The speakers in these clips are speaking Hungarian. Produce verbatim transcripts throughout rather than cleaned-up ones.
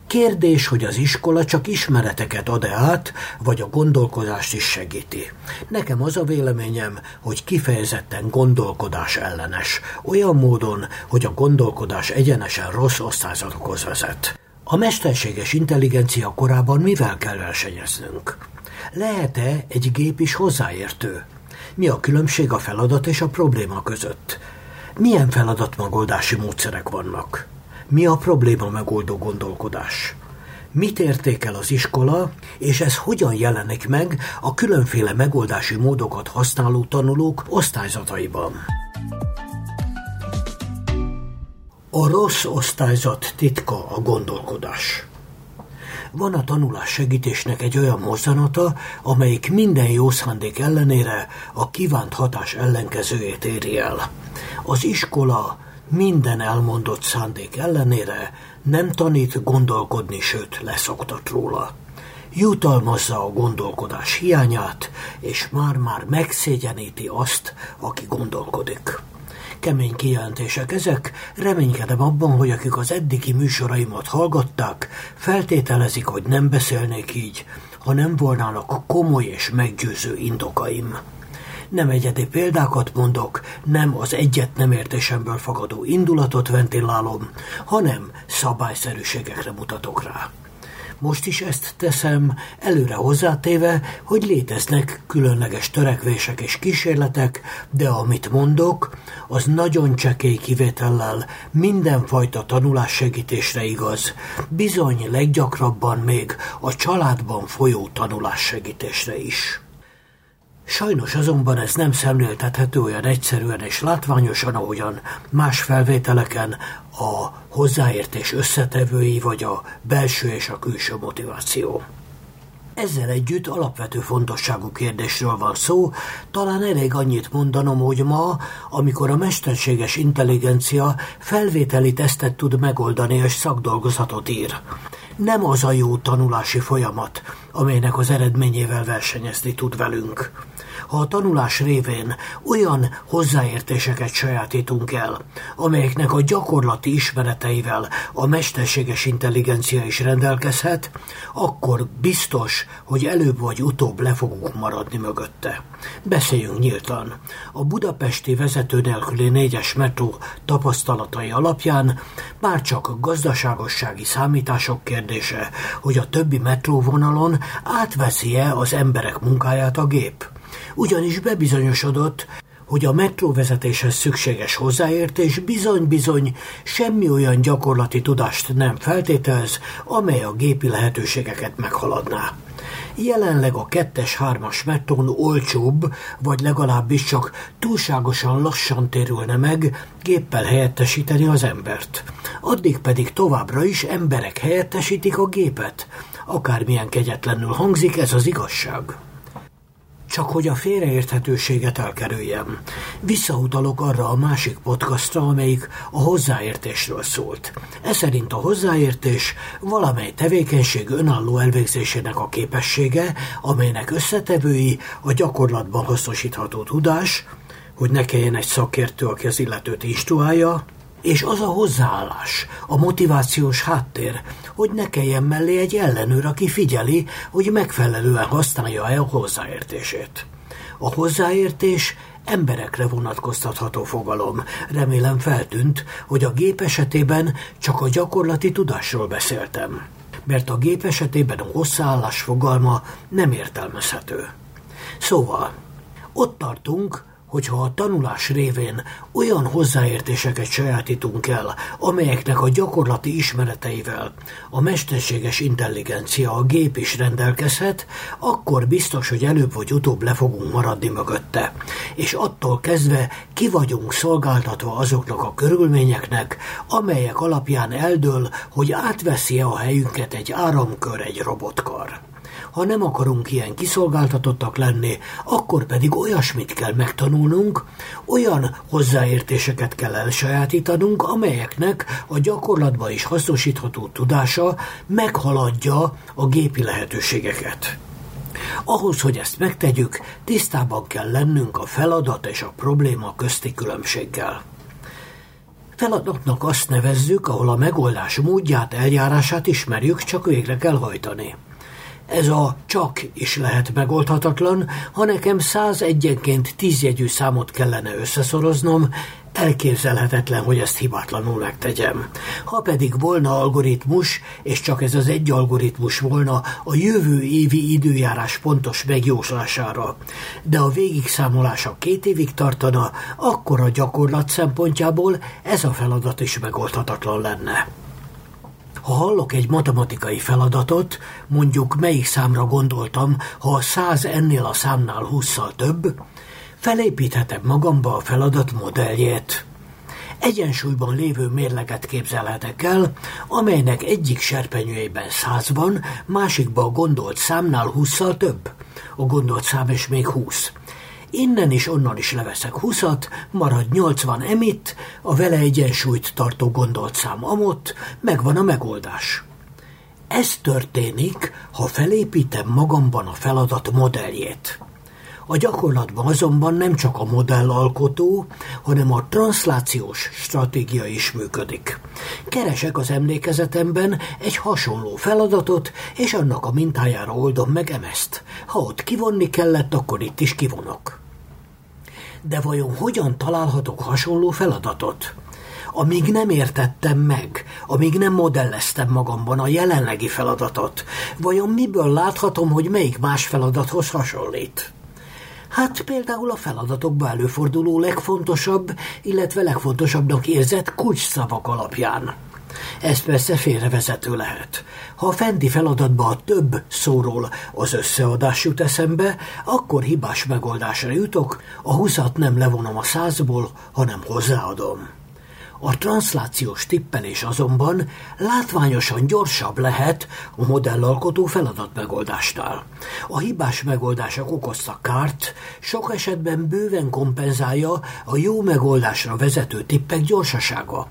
Kérdés, hogy az iskola csak ismereteket ad-e át, vagy a gondolkodást is segíti. Nekem az a véleményem, hogy kifejezetten gondolkodás ellenes, olyan módon, hogy a gondolkodás egyenesen rossz osztályzatokhoz vezet. A mesterséges intelligencia korában mivel kell versenyeznünk? Lehet-e egy gép is hozzáértő? Mi a különbség a feladat és a probléma között? Milyen feladatmegoldási módszerek vannak? Mi a probléma megoldó gondolkodás? Mit értékel az iskola, és ez hogyan jelenik meg a különféle megoldási módokat használó tanulók osztályzataiban? A rossz osztályzat titka a gondolkodás. Van a tanulás segítésnek egy olyan mozzanata, amelyik minden jó szándék ellenére a kívánt hatás ellenkezőjét éri el. Az iskola minden elmondott szándék ellenére nem tanít gondolkodni, sőt leszoktat róla. Jutalmazza a gondolkodás hiányát, és már-már megszégyeníti azt, aki gondolkodik. Kemény kijelentések ezek, reménykedem abban, hogy akik az eddigi műsoraimat hallgatták, feltételezik, hogy nem beszélnék így, ha nem volnának komoly és meggyőző indokaim. Nem egyedi példákat mondok, nem az egyet nem értésemből fakadó indulatot ventilálom, hanem szabályszerűségekre mutatok rá. Most is ezt teszem, előre hozzátéve, hogy léteznek különleges törekvések és kísérletek, de amit mondok, az nagyon csekély kivétellel mindenfajta tanulássegítésre igaz, bizony leggyakrabban még a családban folyó tanulássegítésre is. Sajnos azonban ez nem szemléltethető olyan egyszerűen és látványosan, ahogyan más felvételeken a hozzáértés összetevői vagy a belső és a külső motiváció. Ezzel együtt alapvető fontosságú kérdésről van szó, talán elég annyit mondanom, hogy ma, amikor a mesterséges intelligencia felvételi tesztet tud megoldani és szakdolgozatot ír, nem az a jó tanulási folyamat, amelynek az eredményével versenyezni tud velünk. Ha a tanulás révén olyan hozzáértéseket sajátítunk el, amelyeknek a gyakorlati ismereteivel a mesterséges intelligencia is rendelkezhet, akkor biztos, hogy előbb vagy utóbb le fogunk maradni mögötte. Beszéljünk nyíltan. A budapesti vezető nélküli négyes metró tapasztalatai alapján már csak gazdaságossági számítások kérdése, hogy a többi metróvonalon átveszi-e az emberek munkáját a gép. Ugyanis bebizonyosodott, hogy a metróvezetéshez szükséges hozzáértés bizony-bizony semmi olyan gyakorlati tudást nem feltételez, amely a gépi lehetőségeket meghaladná. Jelenleg a kettes-hármas metrón olcsóbb, vagy legalábbis csak túlságosan lassan térülne meg géppel helyettesíteni az embert. Addig pedig továbbra is emberek helyettesítik a gépet. Akármilyen kegyetlenül hangzik, ez az igazság. Csak hogy a félreérthetőséget elkerüljem. Visszautalok arra a másik podcastra, amelyik a hozzáértésről szólt. Ez szerint a hozzáértés valamely tevékenység önálló elvégzésének a képessége, amelynek összetevői a gyakorlatban hasznosítható tudás, hogy ne kelljen egy szakértő, aki az illetőt instruálja, és az a hozzáállás, a motivációs háttér, hogy ne kelljen mellé egy ellenőr, aki figyeli, hogy megfelelően használja-e a hozzáértését. A hozzáértés emberekre vonatkoztatható fogalom. Remélem feltűnt, hogy a gép esetében csak a gyakorlati tudásról beszéltem, mert a gép esetében a hozzáállás fogalma nem értelmezhető. Szóval, ott tartunk, hogyha a tanulás révén olyan hozzáértéseket sajátítunk el, amelyeknek a gyakorlati ismereteivel a mesterséges intelligencia, a gép is rendelkezhet, akkor biztos, hogy előbb vagy utóbb le fogunk maradni mögötte. És attól kezdve ki vagyunk szolgáltatva azoknak a körülményeknek, amelyek alapján eldől, hogy átveszi-e a helyünket egy áramkör, egy robotkar. Ha nem akarunk ilyen kiszolgáltatottak lenni, akkor pedig olyasmit kell megtanulnunk, olyan hozzáértéseket kell elsajátítanunk, amelyeknek a gyakorlatban is hasznosítható tudása meghaladja a gépi lehetőségeket. Ahhoz, hogy ezt megtegyük, tisztában kell lennünk a feladat és a probléma közti különbséggel. Feladatnak azt nevezzük, ahol a megoldás módját, eljárását ismerjük, csak végre kell hajtani. Ez a csak is lehet megoldhatatlan, ha nekem száz egyenként tízjegyű számot kellene összeszoroznom, elképzelhetetlen, hogy ezt hibátlanul megtegyem. Ha pedig volna algoritmus, és csak ez az egy algoritmus volna a jövő évi időjárás pontos megjóslására, de a végigszámolása két évig tartana, akkor a gyakorlat szempontjából ez a feladat is megoldhatatlan lenne. Ha hallok egy matematikai feladatot, mondjuk melyik számra gondoltam, ha a száz ennél a számnál hússzal több, felépíthetem magamba a feladat modelljét. Egyensúlyban lévő mérleget képzelhetek el, amelynek egyik serpenyőjében száz van, másikban a gondolt számnál hússzal több. A gondolt szám és még húsz. Innen is onnan is leveszek húszat, marad nyolcvan emitt, a vele egyensúlyt tartó gondolt szám amott, megvan a megoldás. Ez történik, ha felépítem magamban a feladat modelljét. A gyakorlatban azonban nem csak a modellalkotó, hanem a transzlációs stratégia is működik. Keresek az emlékezetemben egy hasonló feladatot, és annak a mintájára oldom meg emezt. Ha ott kivonni kellett, akkor itt is kivonok. De vajon hogyan találhatok hasonló feladatot? Amíg nem értettem meg, amíg nem modelleztem magamban a jelenlegi feladatot, vajon miből láthatom, hogy melyik más feladathoz hasonlít? Hát például a feladatokban előforduló legfontosabb, illetve legfontosabbnak érzett kulcsszavak alapján. Ez persze félrevezető lehet. Ha a fenti feladatban a több szóról az összeadás jut eszembe, akkor hibás megoldásra jutok, a húszat nem levonom a százból, hanem hozzáadom. A transzlációs tippelés azonban látványosan gyorsabb lehet a modellalkotó feladatmegoldásnál. A hibás megoldások okozta kárt sok esetben bőven kompenzálja a jó megoldásra vezető tippek gyorsasága.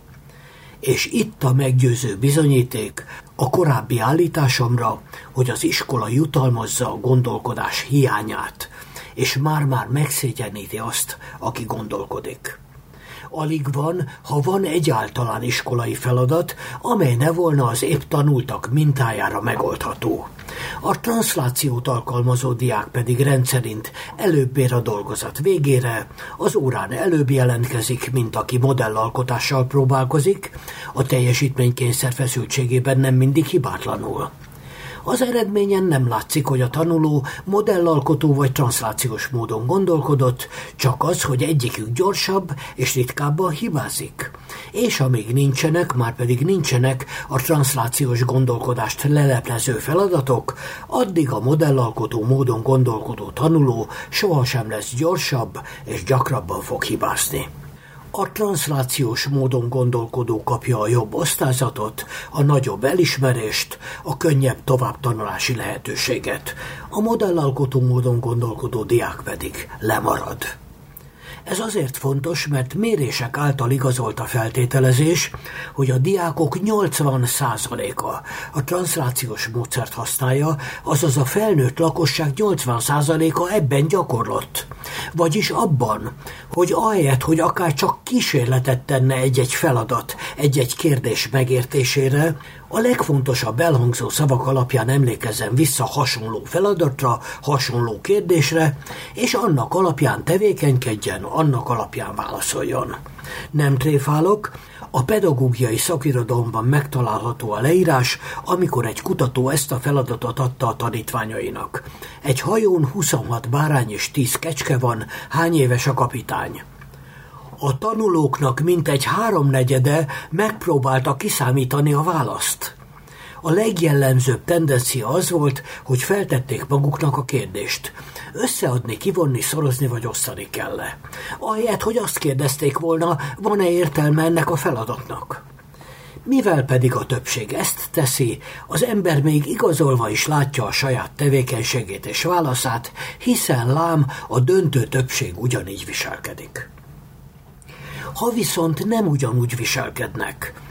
És itt a meggyőző bizonyíték a korábbi állításomra, hogy az iskola jutalmazza a gondolkodás hiányát, és már-már megszégyeníti azt, aki gondolkodik. Alig van, ha van egyáltalán iskolai feladat, amely ne volna az épp tanultak mintájára megoldható. A transzlációt alkalmazó diák pedig rendszerint előbb ér a dolgozat végére, az órán előbb jelentkezik, mint aki modellalkotással próbálkozik, a teljesítménykényszer feszültségében nem mindig hibátlanul. Az eredményen nem látszik, hogy a tanuló modellalkotó vagy transzlációs módon gondolkodott, csak az, hogy egyikük gyorsabb és ritkábban hibázik. És amíg nincsenek, már pedig nincsenek a transzlációs gondolkodást leleplező feladatok, addig a modellalkotó módon gondolkodó tanuló sohasem lesz gyorsabb és gyakrabban fog hibázni. A transzlációs módon gondolkodó kapja a jobb osztályzatot, a nagyobb elismerést, a könnyebb továbbtanulási lehetőséget. A modellalkotó módon gondolkodó diák pedig lemarad. Ez azért fontos, mert mérések által igazolt a feltételezés, hogy a diákok nyolcvan százaléka a transzlációs módszert használja, azaz a felnőtt lakosság nyolcvan százaléka ebben gyakorlott. Vagyis abban, hogy ahelyett, hogy akár csak kísérletet tenne egy-egy feladat, egy-egy kérdés megértésére, a legfontosabb elhangzó szavak alapján emlékezzen vissza hasonló feladatra, hasonló kérdésre, és annak alapján tevékenykedjen, annak alapján válaszoljon. Nem tréfálok, a pedagógiai szakirodalomban megtalálható a leírás, amikor egy kutató ezt a feladatot adta a tanítványainak. Egy hajón huszonhat bárány és tíz kecske van, hány éves a kapitány? A tanulóknak mintegy háromnegyede megpróbálta kiszámítani a választ. A legjellemzőbb tendencia az volt, hogy feltették maguknak a kérdést. Összeadni, kivonni, szorozni vagy osztani kell-e? Ahelyett, hogy azt kérdezték volna, van-e értelme ennek a feladatnak? Mivel pedig a többség ezt teszi, az ember még igazolva is látja a saját tevékenységét és válaszát, hiszen lám a döntő többség ugyanígy viselkedik. Ha viszont nem ugyanúgy viselkednek,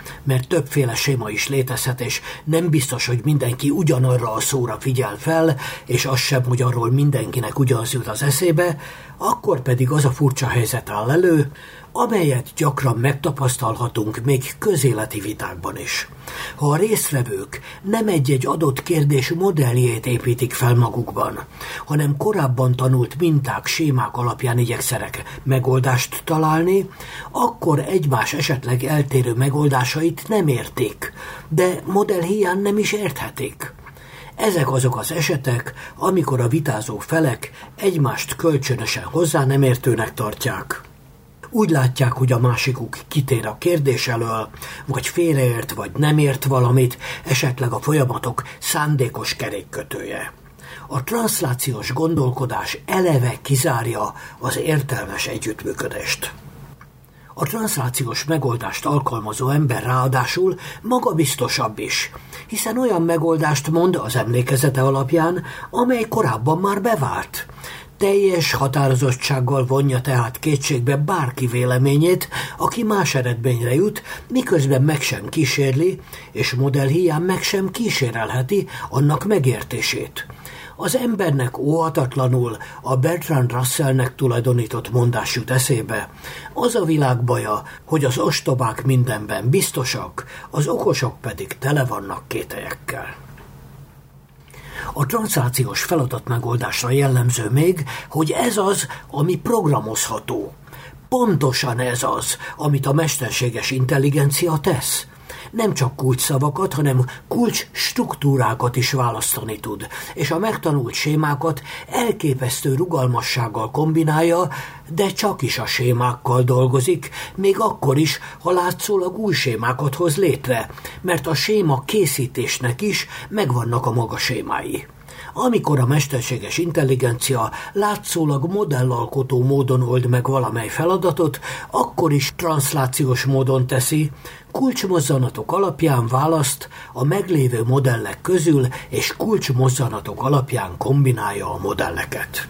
mert többféle séma is létezhet, és nem biztos, hogy mindenki ugyanarra a szóra figyel fel, és az sem, hogy arról mindenkinek ugyanaz jut az eszébe, akkor pedig az a furcsa helyzet áll elő, amelyet gyakran megtapasztalhatunk még közéleti vitákban is. Ha a résztvevők nem egy-egy adott kérdés modelljét építik fel magukban, hanem korábban tanult minták, sémák alapján igyekszenek megoldást találni, akkor egymás esetleg eltérő megoldásait nem értik, de modell hiány nem is érthetik. Ezek azok az esetek, amikor a vitázó felek egymást kölcsönösen hozzá nem értőnek tartják. Úgy látják, hogy a másikuk kitér a kérdés elől, vagy félreért, vagy nem ért valamit, esetleg a folyamatok szándékos kerékkötője. A transzlációs gondolkodás eleve kizárja az értelmes együttműködést. A transzlációs megoldást alkalmazó ember ráadásul magabiztosabb is, hiszen olyan megoldást mond az emlékezete alapján, amely korábban már bevált. Teljes határozottsággal vonja tehát kétségbe bárki véleményét, aki más eredményre jut, miközben meg sem kísérli, és modell hiány meg sem kísérelheti annak megértését. Az embernek óhatatlanul a Bertrand Russellnek tulajdonított mondás jut eszébe. Az a világ baja, hogy az ostobák mindenben biztosak, az okosok pedig tele vannak kételyekkel. A transzlációs feladatmegoldásra jellemző még, hogy ez az, ami programozható. Pontosan ez az, amit a mesterséges intelligencia tesz. Nem csak kulcsszavakat, hanem kulcs struktúrákat is választani tud, és a megtanult sémákat elképesztő rugalmassággal kombinálja, de csak is a sémákkal dolgozik, még akkor is, ha látszólag új sémákat hoz létre, mert a séma készítésnek is megvannak a maga sémái. Amikor a mesterséges intelligencia látszólag modellalkotó módon old meg valamely feladatot, akkor is transzlációs módon teszi, kulcsmozzanatok alapján választ a meglévő modellek közül, és kulcsmozzanatok alapján kombinálja a modelleket.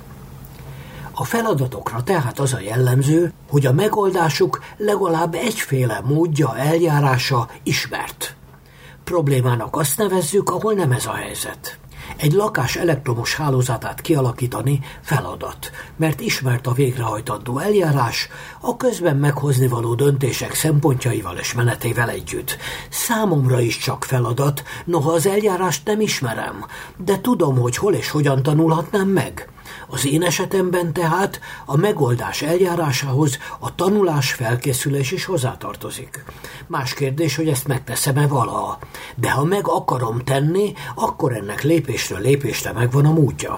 A feladatokra tehát az a jellemző, hogy a megoldásuk legalább egyféle módja, eljárása ismert. Problémának azt nevezzük, ahol nem ez a helyzet. Egy lakás elektromos hálózatát kialakítani feladat, mert ismert a végrehajtandó eljárás, a közben meghozni való döntések szempontjaival és menetével együtt. Számomra is csak feladat, noha az eljárást nem ismerem, de tudom, hogy hol és hogyan tanulhatnám meg. Az én esetemben tehát a megoldás eljárásához a tanulás, felkészülés is hozzátartozik. Más kérdés, hogy ezt megteszem-e valaha, de ha meg akarom tenni, akkor ennek lépésről lépésre megvan a módja.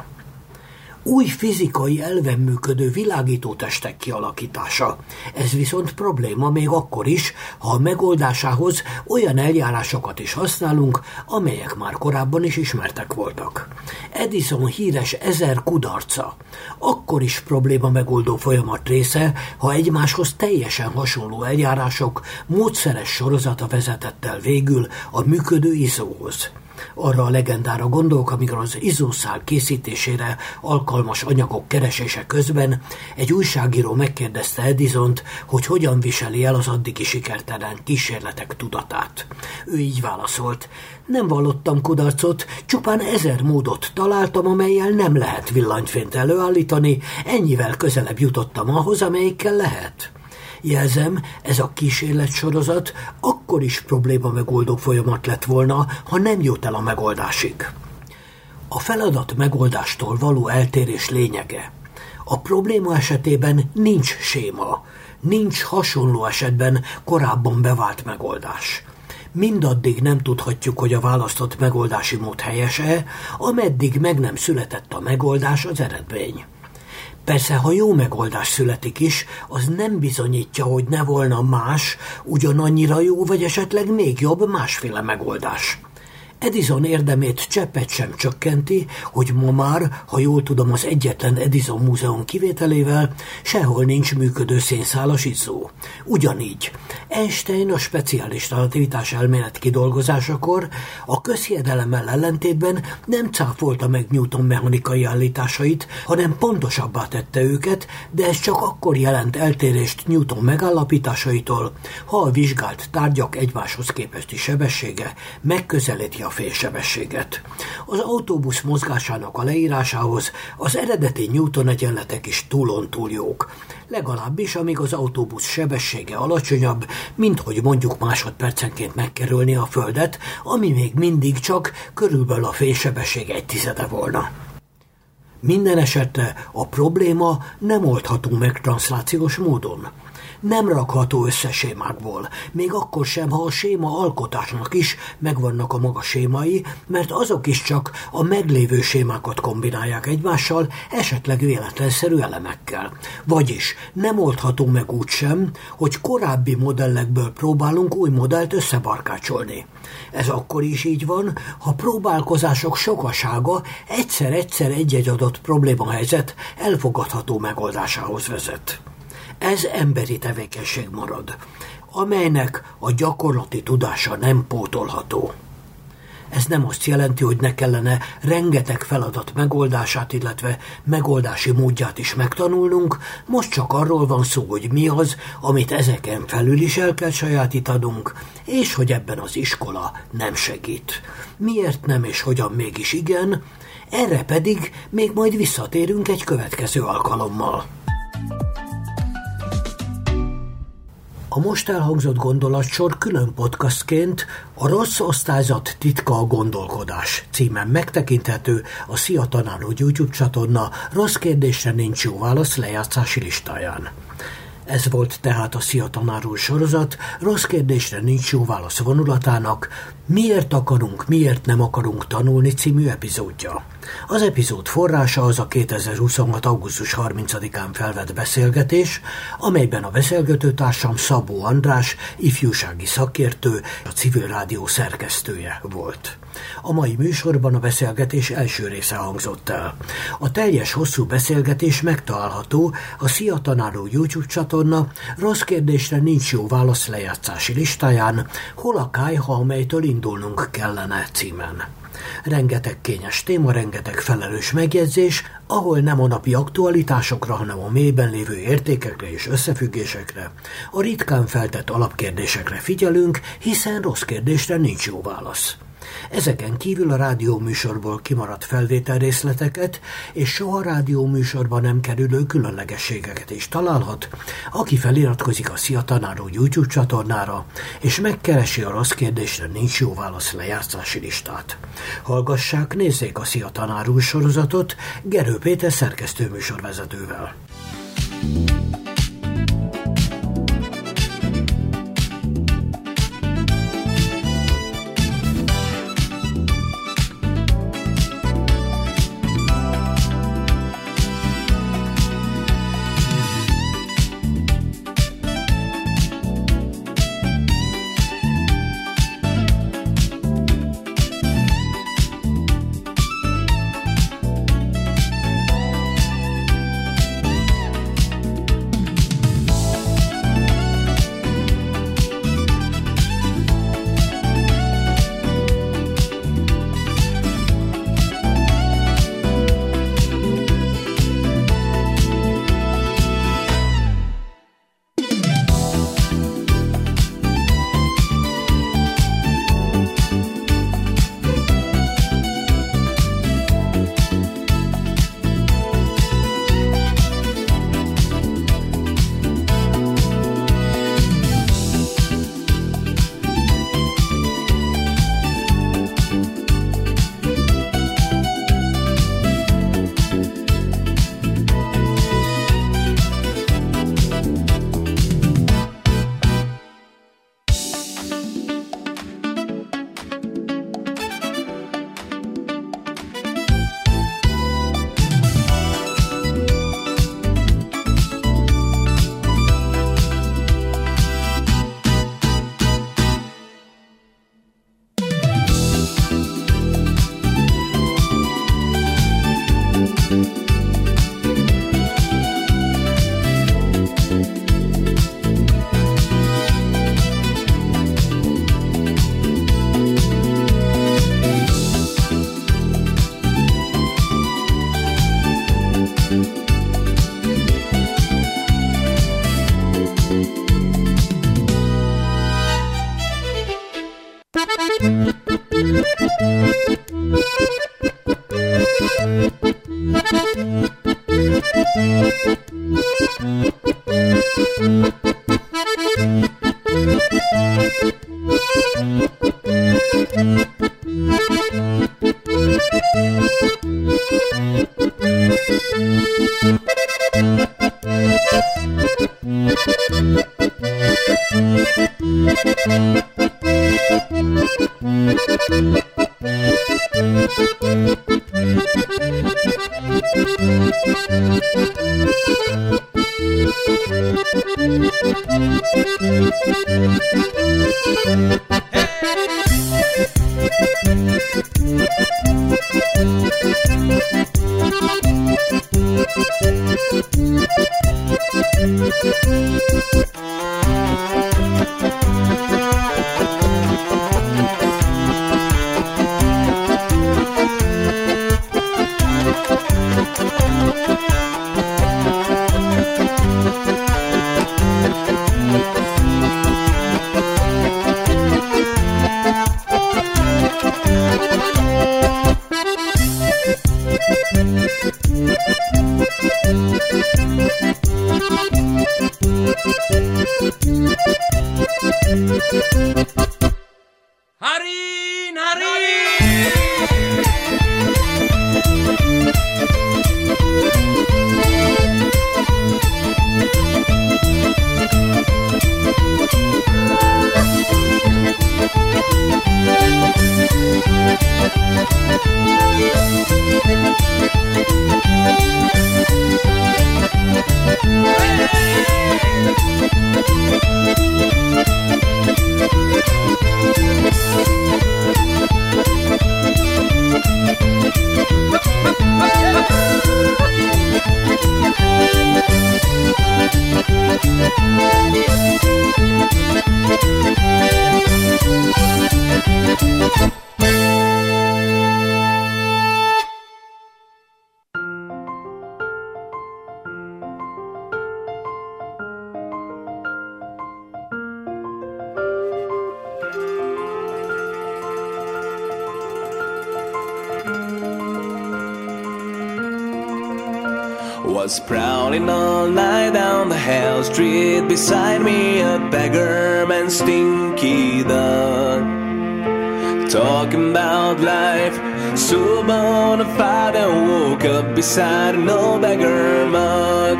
Új fizikai elven működő világítótestek kialakítása. Ez viszont probléma még akkor is, ha a megoldásához olyan eljárásokat is használunk, amelyek már korábban is ismertek voltak. Edison híres ezer kudarca akkor is probléma megoldó folyamat része, ha egymáshoz teljesen hasonló eljárások módszeres sorozata vezetett el végül a működő izzóhoz. Arra a legendára gondolok, amikor az izzószál készítésére alkalmas anyagok keresése közben egy újságíró megkérdezte Edisont, hogy hogyan viseli el az addigi sikertelen kísérletek tudatát. Ő így válaszolt: nem vallottam kudarcot, csupán ezer módot találtam, amellyel nem lehet villanyfényt előállítani, ennyivel közelebb jutottam ahhoz, amelyikkel lehet. Jelzem, ez a kísérletsorozat akkor is probléma megoldó folyamat lett volna, ha nem jut el a megoldásig. A feladat megoldástól való eltérés lényege. A probléma esetében nincs séma, nincs hasonló esetben korábban bevált megoldás. Mindaddig nem tudhatjuk, hogy a választott megoldási mód helyes-e, ameddig meg nem született a megoldás, az eredmény. Persze, ha jó megoldás születik is, az nem bizonyítja, hogy ne volna más, ugyanannyira jó, vagy esetleg még jobb másféle megoldás. Edison érdemét cseppet sem csökkenti, hogy ma már, ha jól tudom, az egyetlen Edison múzeum kivételével sehol nincs működő szénszálas izzó. Ugyanígy Einstein a speciális relativitás elmélet kidolgozásakor a közhiedelemmel ellentétben nem cáfolta meg Newton mechanikai állításait, hanem pontosabbá tette őket, de ez csak akkor jelent eltérést Newton megállapításaitól, ha a vizsgált tárgyak egymáshoz képesti sebessége megközelíti a félsebességet. Az autóbusz mozgásának a leírásához az eredeti Newton egyenletek is túlon-túl jók. Legalábbis amíg az autóbusz sebessége alacsonyabb, mint hogy mondjuk másodpercenként megkerülni a Földet, ami még mindig csak körülbelül a félsebesség egy tizede volna. Minden esetre a probléma nem oldható meg transzlációs módon. Nem rakható össze sémákból, még akkor sem, ha a séma alkotásnak is megvannak a maga sémái, mert azok is csak a meglévő sémákat kombinálják egymással, esetleg véletlenszerű elemekkel. Vagyis nem oldható meg úgy sem, hogy korábbi modellekből próbálunk új modellt összebarkácsolni. Ez akkor is így van, ha próbálkozások sokasága egyszer-egyszer egy-egy adott problémahelyzet elfogadható megoldásához vezet. Ez emberi tevékenység marad, amelynek a gyakorlati tudása nem pótolható. Ez nem azt jelenti, hogy ne kellene rengeteg feladat megoldását, illetve megoldási módját is megtanulnunk, most csak arról van szó, hogy mi az, amit ezeken felül is el kell sajátítanunk, és hogy ebben az iskola nem segít. Miért nem és hogyan mégis igen, erre pedig még majd visszatérünk egy következő alkalommal. A most elhangzott gondolatsor külön podcastként a Rossz osztályzat titka a gondolkodás címen megtekinthető a Szia Tanár úr YouTube csatorna Rossz kérdésre nincs jó válasz lejátszási listáján. Ez volt tehát a Szia Tanár úr sorozat Rossz kérdésre nincs jó válasz vonulatának Miért akarunk, miért nem akarunk tanulni című epizódja. Az epizód forrása az a kétezer-huszonhat. augusztus harmincadikán felvett beszélgetés, amelyben a beszélgetőtársam Szabó András, ifjúsági szakértő, a Civil Rádió szerkesztője volt. A mai műsorban a beszélgetés első része hangzott el. A teljes hosszú beszélgetés megtalálható a Szia Tanár úr YouTube csatorna Rossz kérdésre nincs jó válasz lejátszási listáján, hol a kályha, amelytől indulnunk kellene címen. Rengeteg kényes téma, rengeteg felelős megjegyzés, ahol nem a napi aktualitásokra, hanem a mélyben lévő értékekre és összefüggésekre, a ritkán feltett alapkérdésekre figyelünk, hiszen rossz kérdésre nincs jó válasz. Ezeken kívül a rádióműsorból kimaradt felvételrészleteket és soha rádióműsorban nem kerülő különlegességeket is találhat, aki feliratkozik a Szia Tanár úr YouTube csatornára, és megkeresi a Rossz kérdésre nincs jó válasz lejátszási listát. Hallgassák, nézzék a Szia Tanár úr sorozatot Gerő Péter szerkesztőműsorvezetővel. Harin, Harin! Was prowling all night down the hell street. Beside me a beggar man, Stinky Dog, talking about life, so bona fide. I woke up beside an old beggar mug.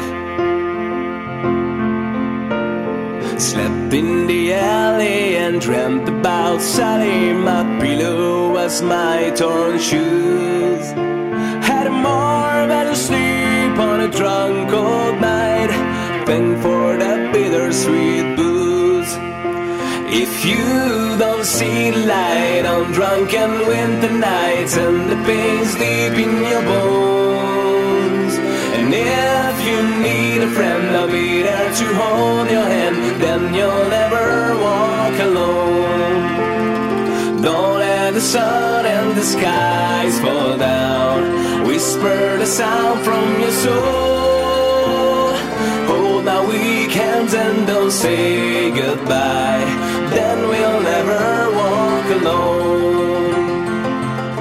Slept in the alley and dreamt about Sally. My pillow was my torn shoes. Had more than a sleep on a drunk old night. Thank for that bittersweet booze. If you don't see the light on drunken winter nights, and the pain's deep in your bones, and if you need a friend, I'll be there to hold your hand. Then you'll never walk alone. Don't let the sun and the skies fall down. Whisper the sound from your soul. Hold my weak hands and don't say goodbye. Then we'll never walk alone.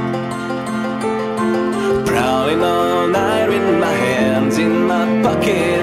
Prowling all night with my hands in my pocket.